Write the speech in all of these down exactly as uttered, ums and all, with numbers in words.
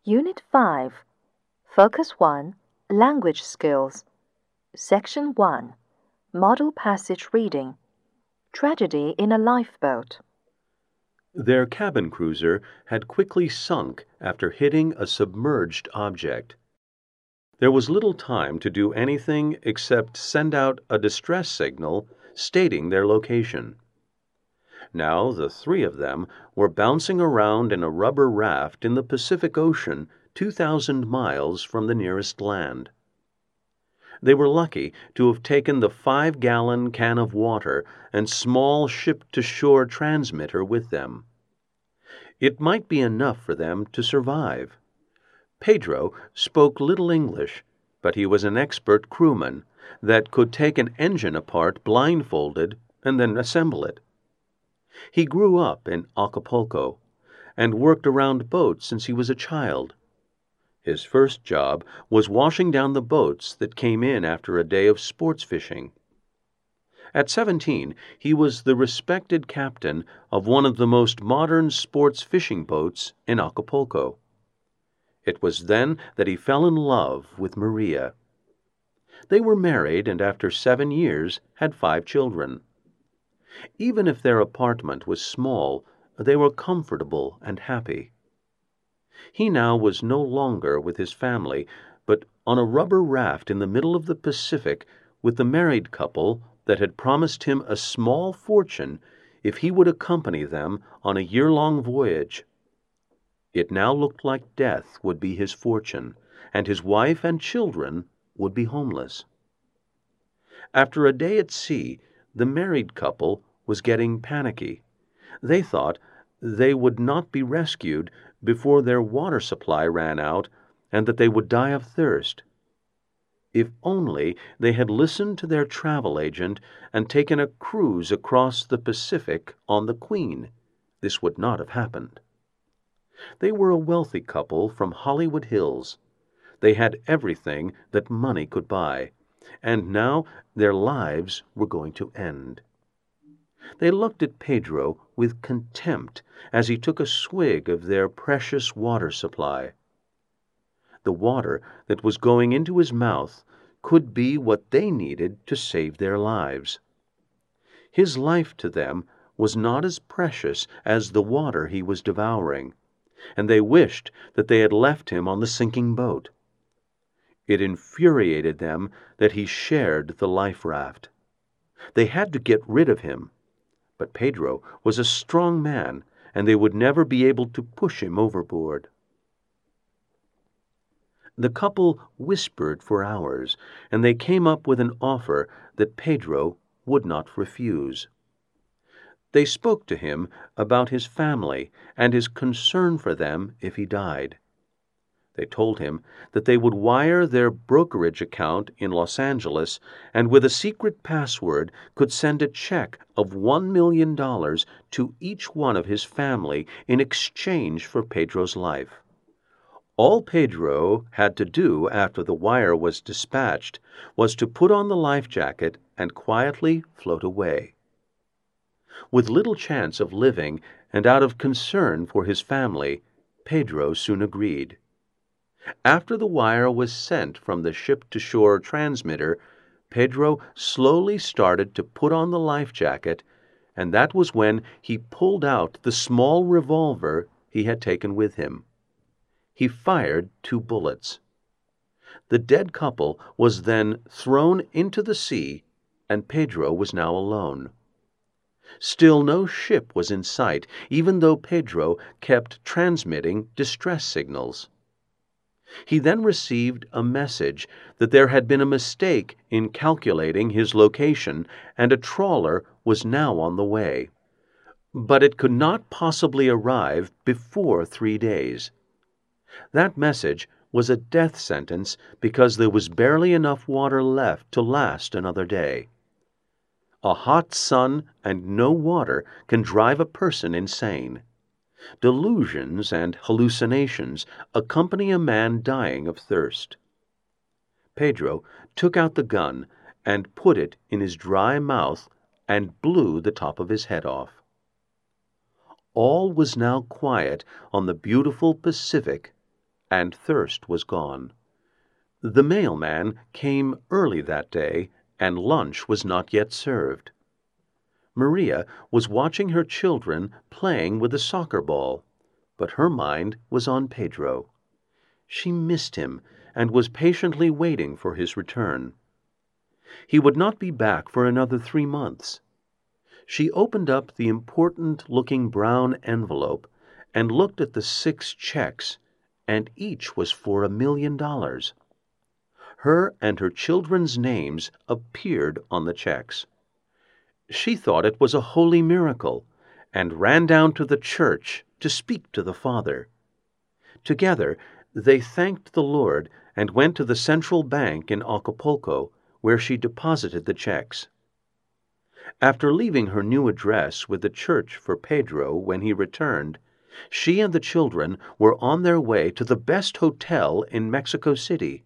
Unit five, Focus one, Language Skills. Section one, Model Passage Reading. Tragedy in a Lifeboat. Their cabin cruiser had quickly sunk after hitting a submerged object. There was little time to do anything except send out a distress signal stating their location. Now the three of them were bouncing around in a rubber raft in the Pacific Ocean two thousand miles from the nearest land. They were lucky to have taken the five-gallon can of water and small ship-to-shore transmitter with them. It might be enough for them to survive. Pedro spoke little English, but he was an expert crewman that could take an engine apart blindfolded and then assemble it. He grew up in Acapulco and worked around boats since he was a child. His first job was washing down the boats that came in after a day of sports fishing. At seventeen, he was the respected captain of one of the most modern sports fishing boats in Acapulco. It was then that he fell in love with Maria. They were married and after seven years had five children. Even if their apartment was small, they were comfortable and happy. He now was no longer with his family, but on a rubber raft in the middle of the Pacific with the married couple that had promised him a small fortune if he would accompany them on a year-long voyage. It now looked like death would be his fortune, and his wife and children would be homeless. After a day at sea, the married couple was getting panicky. They thought they would not be rescued before their water supply ran out and that they would die of thirst. If only they had listened to their travel agent and taken a cruise across the Pacific on the Queen, this would not have happened. They were a wealthy couple from Hollywood Hills. They had everything that money could buy, and now their lives were going to end. They looked at Pedro with contempt as he took a swig of their precious water supply. The water that was going into his mouth could be what they needed to save their lives. His life to them was not as precious as the water he was devouring, and they wished that they had left him on the sinking boat. It infuriated them that he shared the life raft. They had to get rid of him, but Pedro was a strong man, and they would never be able to push him overboard. The couple whispered for hours, and they came up with an offer that Pedro would not refuse. They spoke to him about his family and his concern for them if he died. They told him that they would wire their brokerage account in Los Angeles and with a secret password could send a check of one million dollars to each one of his family in exchange for Pedro's life. All Pedro had to do after the wire was dispatched was to put on the life jacket and quietly float away. With little chance of living and out of concern for his family, Pedro soon agreed. After the wire was sent from the ship-to-shore transmitter, Pedro slowly started to put on the life jacket, and that was when he pulled out the small revolver he had taken with him. He fired two bullets. The dead couple was then thrown into the sea, and Pedro was now alone. Still no ship was in sight, even though Pedro kept transmitting distress signals. He then received a message that there had been a mistake in calculating his location and a trawler was now on the way. But it could not possibly arrive before three days. That message was a death sentence because there was barely enough water left to last another day. A hot sun and no water can drive a person insane. Delusions and hallucinations accompany a man dying of thirst. Pedro took out the gun and put it in his dry mouth and blew the top of his head off. All was now quiet on the beautiful Pacific, and thirst was gone. The mailman came early that day, and lunch was not yet served. Maria was watching her children playing with a soccer ball, but her mind was on Pedro. She missed him and was patiently waiting for his return. He would not be back for another three months. She opened up the important-looking brown envelope and looked at the six checks, and each was for a million dollars. Her and her children's names appeared on the checks. She thought it was a holy miracle, and ran down to the church to speak to the Father. Together, they thanked the Lord and went to the central bank in Acapulco, where she deposited the checks. After leaving her new address with the church for Pedro when he returned, she and the children were on their way to the best hotel in Mexico City.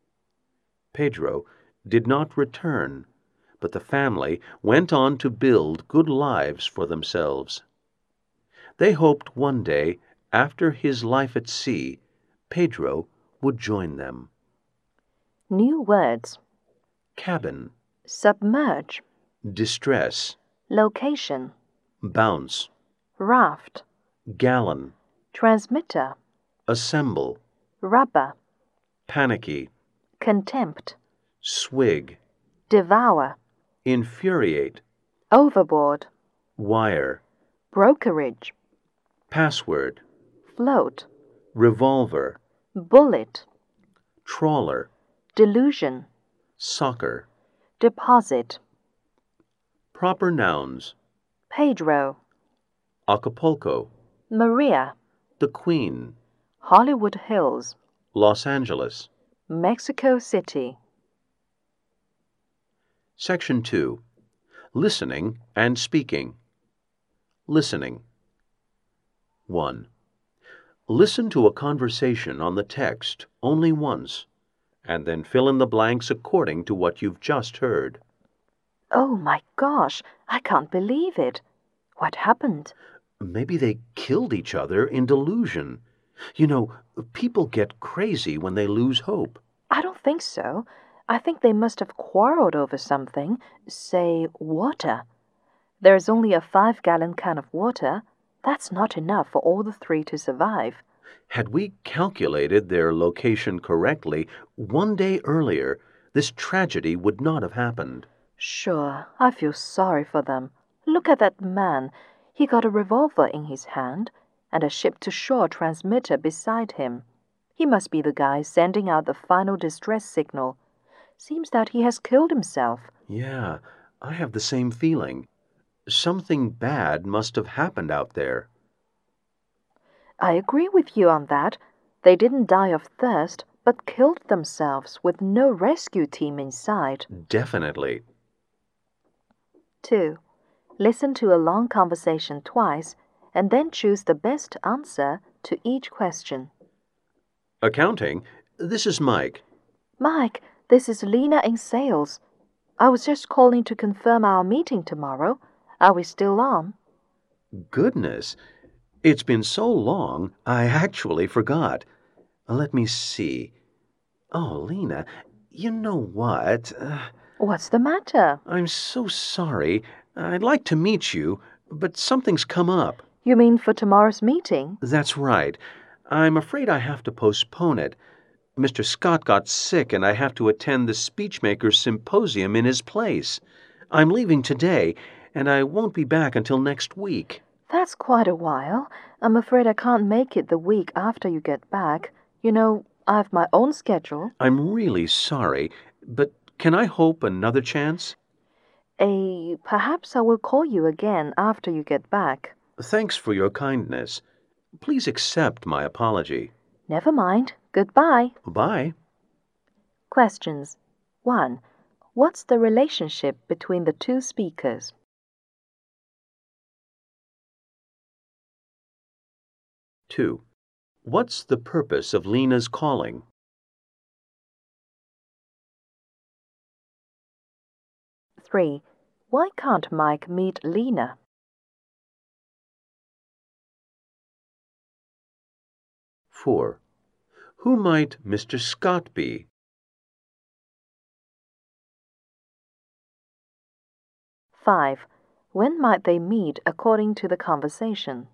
Pedro did not return, but the family went on to build good lives for themselves. They hoped one day, after his life at sea, Pedro would join them. New words. Cabin, Submerge. distress, Location. bounce, Raft. gallon, Transmitter. assemble, Rubber. panicky, Contempt. swig, Devour. infuriate, Overboard. wire, Brokerage. password, Float. revolver, Bullet. trawler, Delusion. soccer. Deposit. Proper nouns: Pedro. Acapulco, Maria. the Queen, Hollywood Hills. Los Angeles. Mexico City. Section two. Listening and speaking. Listening. one. Listen to a conversation on the text only once, and then fill in the blanks according to what you've just heard. Oh my gosh, I can't believe it. What happened? Maybe they killed each other in delusion. You know, people get crazy when they lose hope. I don't think so. I think they must have quarreled over something, say water. There's only a five-gallon can of water. That's not enough for all the three to survive. Had we calculated their location correctly one day earlier, this tragedy would not have happened. Sure, I feel sorry for them. Look at that man. He got a revolver in his hand and a ship-to-shore transmitter beside him. He must be the guy sending out the final distress signal. Seems that he has killed himself. Yeah, I have the same feeling. Something bad must have happened out there. I agree with you on that. They didn't die of thirst, but killed themselves with no rescue team in sight. Definitely. two. Listen to a long conversation twice and then choose the best answer to each question. Accounting, this is Mike. Mike, this is Lena in sales. I was just calling to confirm our meeting tomorrow. Are we still on? Goodness, it's been so long, I actually forgot. Let me see. Oh, Lena, you know what? Uh, What's the matter? I'm so sorry. I'd like to meet you, but something's come up. You mean for tomorrow's meeting? That's right. I'm afraid I have to postpone it. Mister Scott got sick and I have to attend the Speechmakers Symposium in his place. I'm leaving today, and I won't be back until next week. That's quite a while. I'm afraid I can't make it the week after you get back. You know, I've my own schedule. I'm really sorry, but can I hope another chance? A, perhaps I will call you again after you get back. Thanks for your kindness. Please accept my apology. Never mind. Goodbye. Bye. Questions. one. What's the relationship between the two speakers? two. What's the purpose of Lena's calling? three. Why can't Mike meet Lena? four. Who might Mister Scott be? five. When might they meet according to the conversation?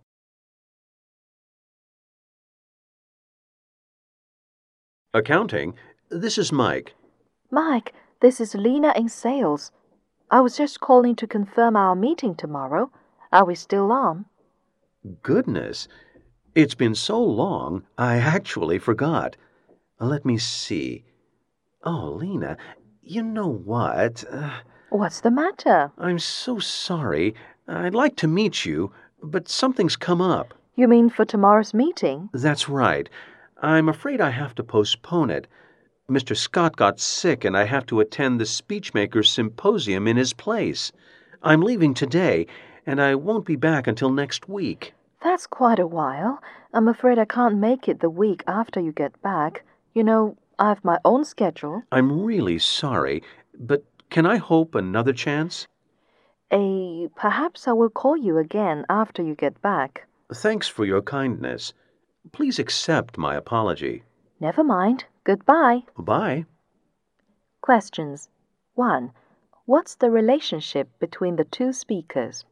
Accounting, this is Mike. Mike, this is Lena in sales. I was just calling to confirm our meeting tomorrow. Are we still on? Goodness, it's been so long, I actually forgot. Let me see. Oh, Lena, you know what? Uh, What's the matter? I'm so sorry. I'd like to meet you, but something's come up. You mean for tomorrow's meeting? That's right. I'm afraid I have to postpone it. Mister Scott got sick and I have to attend the Speechmakers Symposium in his place. I'm leaving today, and I won't be back until next week. That's quite a while. I'm afraid I can't make it the week after you get back. You know, I have my own schedule. I'm really sorry, but can I hope another chance? A, perhaps I will call you again after you get back. Thanks for your kindness. Please accept my apology. Never mind. Goodbye. Bye. Questions. one. What's the relationship between the two speakers?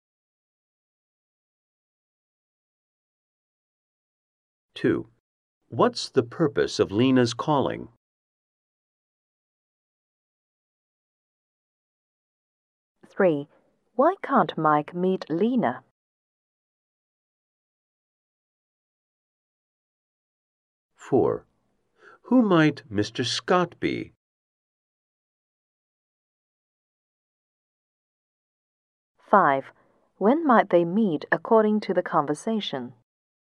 two. What's the purpose of Lena's calling? three. Why can't Mike meet Lena? four. Who might Mister Scott be? five. When might they meet according to the conversation?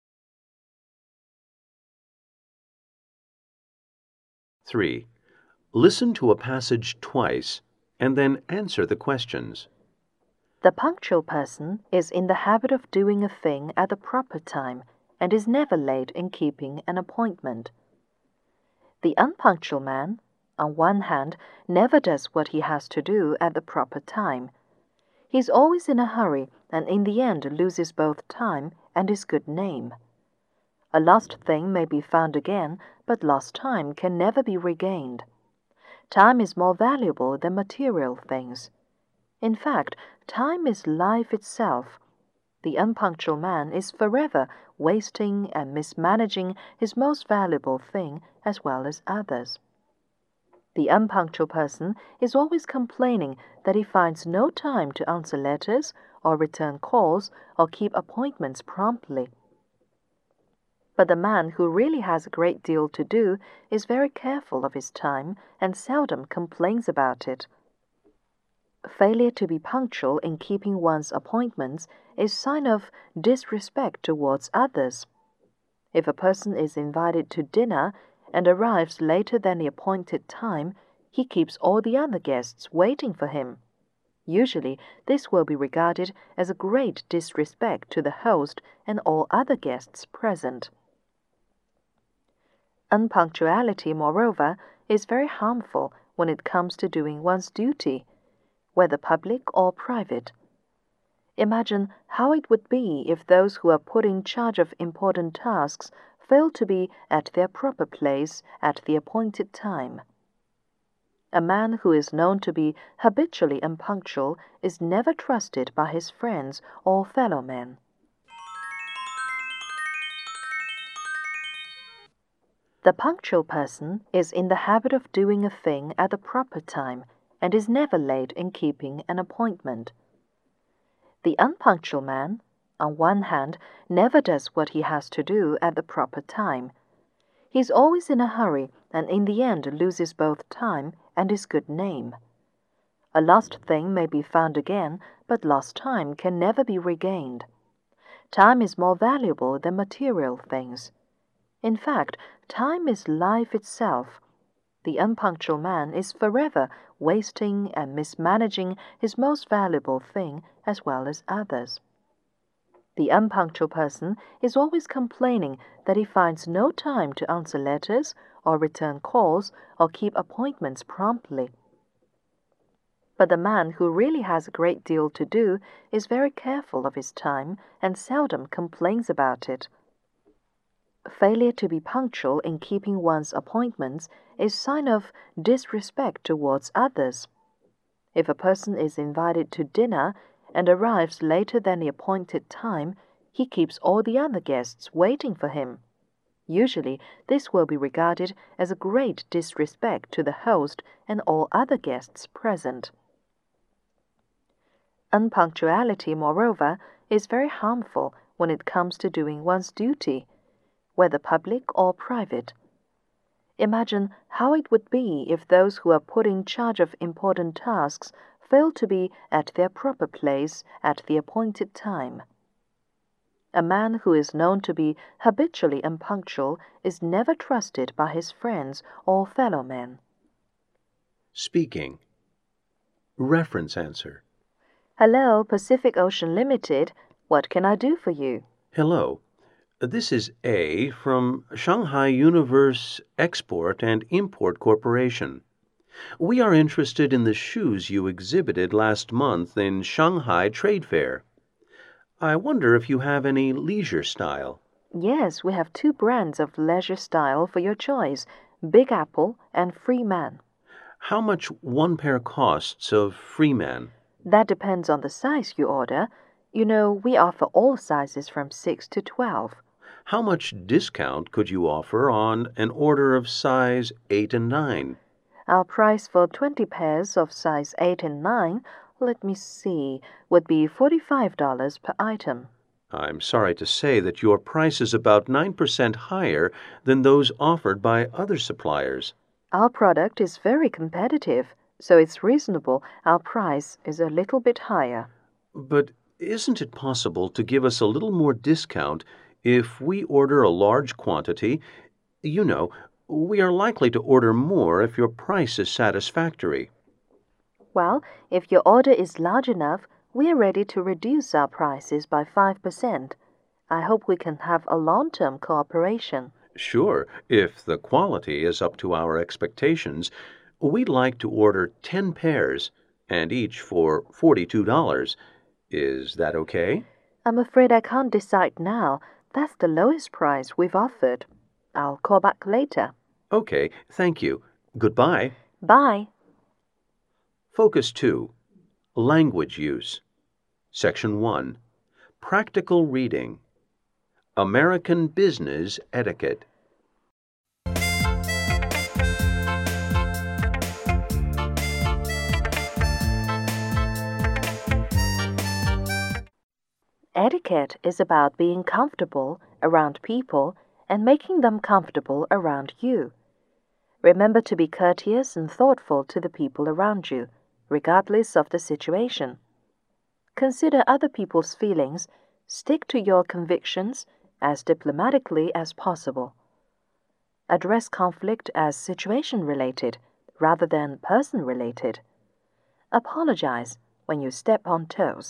three. Listen to a passage twice and then answer the questions. The punctual person is in the habit of doing a thing at the proper time and is never late in keeping an appointment. The unpunctual man, on one hand, never does what he has to do at the proper time. He is always in a hurry and in the end loses both time and his good name. A lost thing may be found again, but lost time can never be regained. Time is more valuable than material things. In fact, time is life itself. The unpunctual man is forever wasting and mismanaging his most valuable thing as well as others. The unpunctual person is always complaining that he finds no time to answer letters or return calls or keep appointments promptly. But the man who really has a great deal to do is very careful of his time and seldom complains about it. Failure to be punctual in keeping one's appointments is sign of disrespect towards others. If a person is invited to dinner and arrives later than the appointed time, he keeps all the other guests waiting for him. Usually, this will be regarded as a great disrespect to the host and all other guests present. Unpunctuality, moreover, is very harmful when it comes to doing one's duty, whether public or private. Imagine how it would be if those who are put in charge of important tasks fail to be at their proper place at the appointed time. A man who is known to be habitually unpunctual is never trusted by his friends or fellow men. The punctual person is in the habit of doing a thing at the proper time and is never late in keeping an appointment. The unpunctual man, on one hand, never does what he has to do at the proper time. He is always in a hurry and in the end loses both time and his good name. A lost thing may be found again, but lost time can never be regained. Time is more valuable than material things. In fact, time is life itself. The unpunctual man is forever wasting and mismanaging his most valuable thing as well as others. The unpunctual person is always complaining that he finds no time to answer letters or return calls or keep appointments promptly. But the man who really has a great deal to do is very careful of his time and seldom complains about it. failure to be punctual in keeping one's appointments is sign of disrespect towards others. If a person is invited to dinner and arrives later than the appointed time, he keeps all the other guests waiting for him. Usually, this will be regarded as a great disrespect to the host and all other guests present. Unpunctuality, moreover, is very harmful when it comes to doing one's duty, whether public or private. Imagine how it would be if those who are put in charge of important tasks fail to be at their proper place at the appointed time. A man who is known to be habitually unpunctual is never trusted by his friends or fellow men. Speaking. Reference answer. Hello, Pacific Ocean Limited. What can I do for you? Hello. This is A from Shanghai Universe Export and Import Corporation. We are interested in the shoes you exhibited last month in Shanghai Trade Fair. I wonder if you have any leisure style. Yes, we have two brands of leisure style for your choice, Big Apple and Freeman. How much one pair costs of Freeman? That depends on the size you order. You know, we offer all sizes from six to twelve. How much discount could you offer on an order of size eight and nine? Our price for twenty pairs of size eight and nine, let me see, would be forty-five dollars per item. I'm sorry to say that your price is about nine percent higher than those offered by other suppliers. Our product is very competitive, so it's reasonable our price is a little bit higher. But isn't it possible to give us a little more discount if we order a large quantity? You know, we are likely to order more if your price is satisfactory. Well, if your order is large enough, we are ready to reduce our prices by five percent. I hope we can have a long-term cooperation. Sure, if the quality is up to our expectations. We'd like to order ten pairs, and each for forty-two dollars. Is that okay? I'm afraid I can't decide now. That's the lowest price we've offered. I'll call back later. Okay, thank you. Goodbye. Bye. Focus two. Language use. Section one. Practical reading. American business etiquette. Etiquette is about being comfortable around people and making them comfortable around you. Remember to be courteous and thoughtful to the people around you, regardless of the situation. Consider other people's feelings, stick to your convictions as diplomatically as possible. Address conflict as situation-related rather than person-related. Apologize when you step on toes.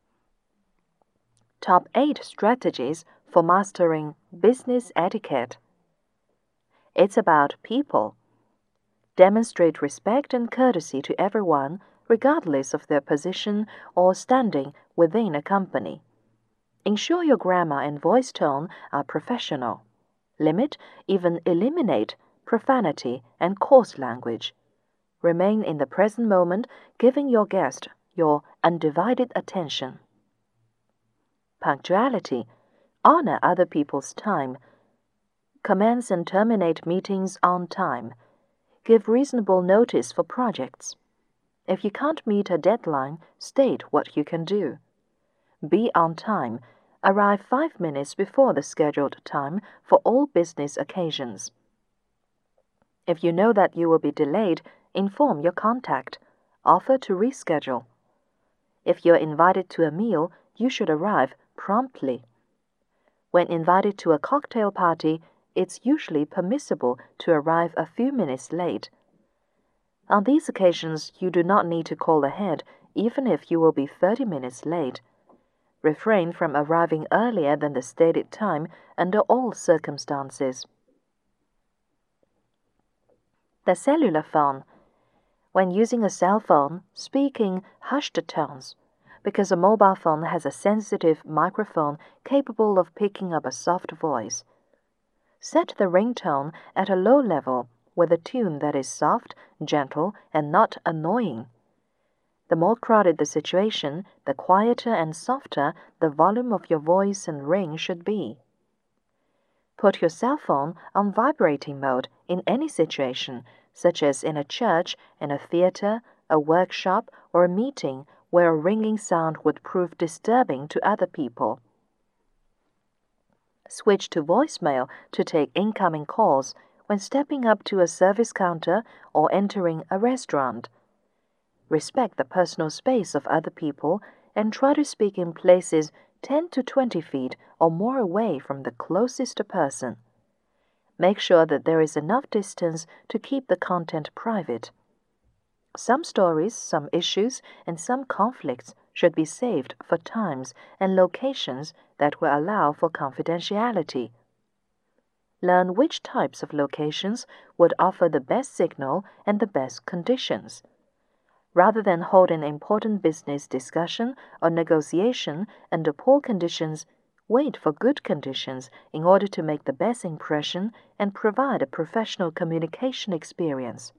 Top eight strategies for mastering business etiquette. It's about people. Demonstrate respect and courtesy to everyone, regardless of their position or standing within a company. Ensure your grammar and voice tone are professional. Limit, even eliminate, profanity and coarse language. Remain in the present moment, giving your guest your undivided attention. Punctuality. Honor other people's time. Commence and terminate meetings on time. Give reasonable notice for projects. If you can't meet a deadline, state what you can do. Be on time. Arrive five minutes before the scheduled time for all business occasions. If you know that you will be delayed, inform your contact. Offer to reschedule. If you're invited to a meal, you should arrive promptly. When invited to a cocktail party, it's usually permissible to arrive a few minutes late. On these occasions, you do not need to call ahead, even if you will be thirty minutes late. Refrain from arriving earlier than the stated time under all circumstances. The cellular phone. When using a cell phone, speak in hushed tones, because a mobile phone has a sensitive microphone capable of picking up a soft voice. Set the ringtone at a low level with a tune that is soft, gentle, and not annoying. The more crowded the situation, the quieter and softer the volume of your voice and ring should be. Put your cell phone on vibrating mode in any situation, such as in a church, in a theater, a workshop, or a meeting where a ringing sound would prove disturbing to other people. Switch to voicemail to take incoming calls when stepping up to a service counter or entering a restaurant. Respect the personal space of other people and try to speak in places ten to twenty feet or more away from the closest person. Make sure that there is enough distance to keep the content private. Some stories, some issues, and some conflicts should be saved for times and locations that will allow for confidentiality. Learn which types of locations would offer the best signal and the best conditions. Rather than hold an important business discussion or negotiation under poor conditions, wait for good conditions in order to make the best impression and provide a professional communication experience.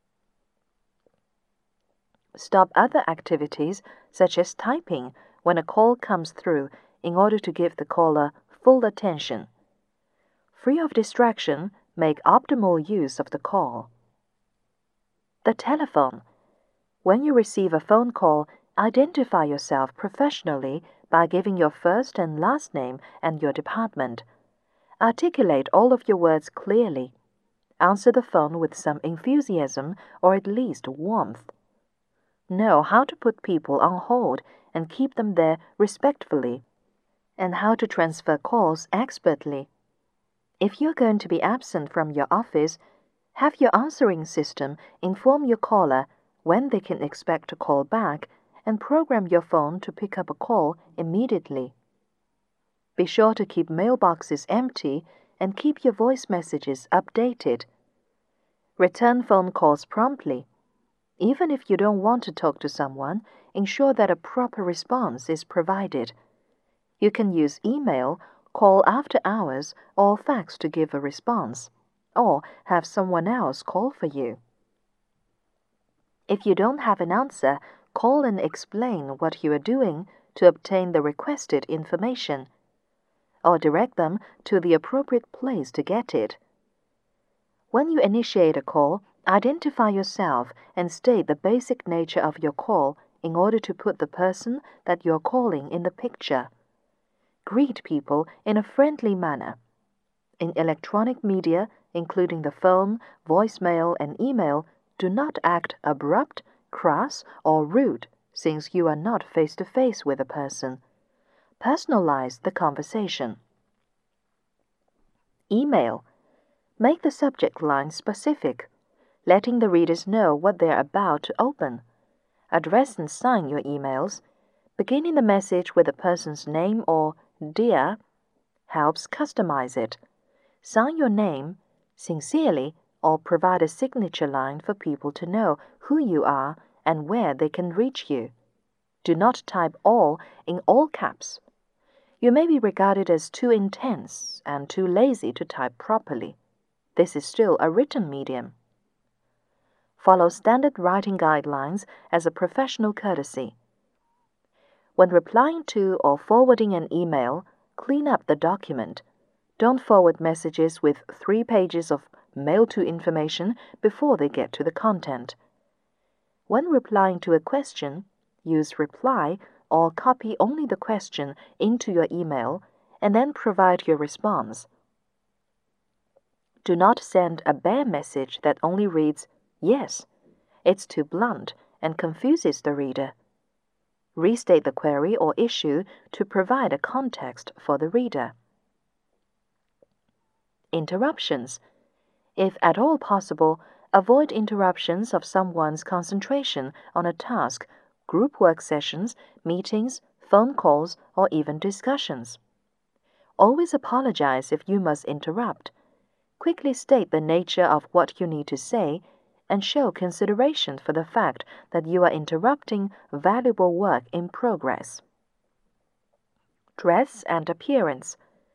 Stop other activities, such as typing, when a call comes through in order to give the caller full attention. Free of distraction, make optimal use of the call. The telephone. When you receive a phone call, identify yourself professionally by giving your first and last name and your department. Articulate all of your words clearly. Answer the phone with some enthusiasm or at least warmth. Know how to put people on hold and keep them there respectfully, and how to transfer calls expertly. If you're going to be absent from your office, have your answering system inform your caller when they can expect a call back and program your phone to pick up a call immediately. Be sure to keep mailboxes empty and keep your voice messages updated. Return phone calls promptly. Even if you don't want to talk to someone, ensure that a proper response is provided. You can use email, call after hours, or fax to give a response, or have someone else call for you. If you don't have an answer, call and explain what you are doing to obtain the requested information, or direct them to the appropriate place to get it. When you initiate a call, identify yourself and state the basic nature of your call in order to put the person that you're calling in the picture. Greet people in a friendly manner. In electronic media, including the phone, voicemail, and email, do not act abrupt, crass, or rude, since you are not face-to-face with a person. Personalize the conversation. Email. Make the subject line specific, letting the readers know what they are about to open. Address and sign your emails. Beginning the message with the person's name or "Dear" helps customize it. Sign your name sincerely or provide a signature line for people to know who you are and where they can reach you. Do not type all in all caps. You may be regarded as too intense and too lazy to type properly. This is still a written medium. Follow standard writing guidelines as a professional courtesy. When replying to or forwarding an email, clean up the document. Don't forward messages with three pages of mail to information before they get to the content. When replying to a question, use reply or copy only the question into your email and then provide your response. Do not send a bare message that only reads, "Yes." It's too blunt and confuses the reader. Restate the query or issue to provide a context for the reader. Interruptions. If at all possible, avoid interruptions of someone's concentration on a task, group work sessions, meetings, phone calls, or even discussions. Always apologize if you must interrupt. Quickly state the nature of what you need to say and show consideration for the fact that you are interrupting valuable work in progress. Dress and appearance.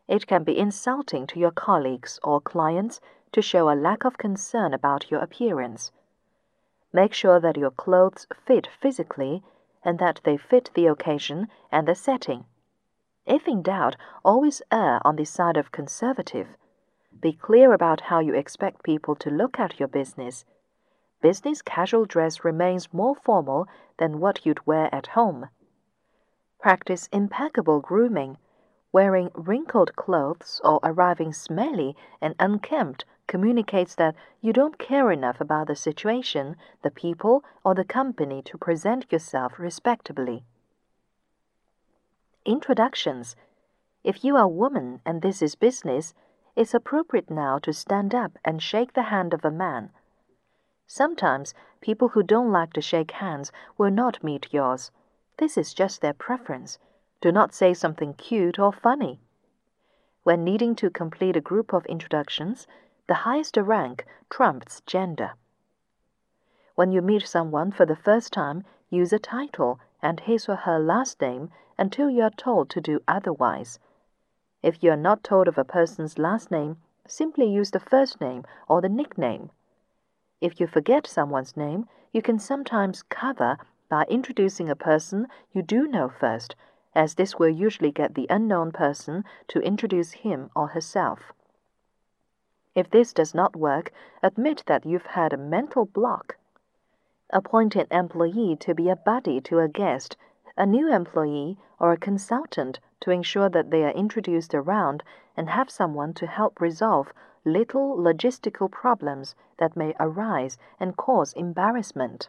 It can be insulting to your colleagues or clients to show a lack of concern about your appearance. Make sure that your clothes fit physically and that they fit the occasion and the setting. If in doubt, always err on the side of conservative. Be clear about how you expect people to look at your business. Business casual dress remains more formal than what you'd wear at home. Practice impeccable grooming. Wearing wrinkled clothes or arriving smelly and unkempt communicates that you don't care enough about the situation, the people, or the company to present yourself respectably. Introductions. If you are a woman and this is business, it's appropriate now to stand up and shake the hand of a man. Sometimes people who don't like to shake hands will not meet yours. This is just their preference. Do not say something cute or funny. When needing to complete a group of introductions, the highest rank trumps gender. When you meet someone for the first time, use a title and his or her last name until you are told to do otherwise. If you are not told of a person's last name, simply use the first name or the nickname. If you forget someone's name, you can sometimes cover by introducing a person you do know first, as this will usually get the unknown person to introduce him or herself. If this does not work, admit that you've had a mental block. Appoint an employee to be a buddy to a guest, a new employee, or a consultant to ensure that they are introduced around and have someone to help resolve little logistical problems that may arise and cause embarrassment.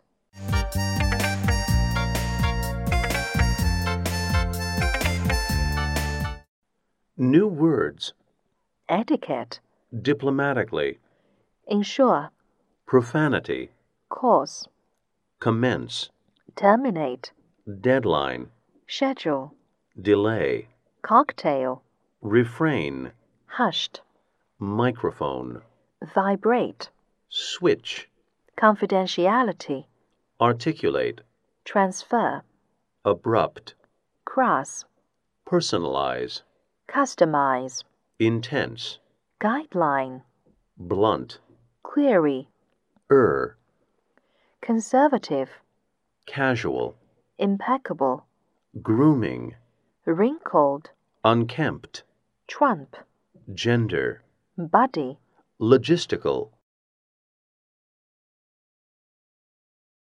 New words. Etiquette. Diplomatically. Ensure. Profanity. Cause. Commence. Terminate. Deadline. Schedule. Delay. Cocktail. Refrain. Hushed. Microphone. Vibrate. Switch. Confidentiality. Articulate. Transfer. Abrupt. Crass. Personalize. Customize. Intense. Guideline. Blunt. Query. Er. Conservative. Casual. Impeccable. Grooming. Wrinkled. Unkempt. Trump. Gender. Buddy. Logistical.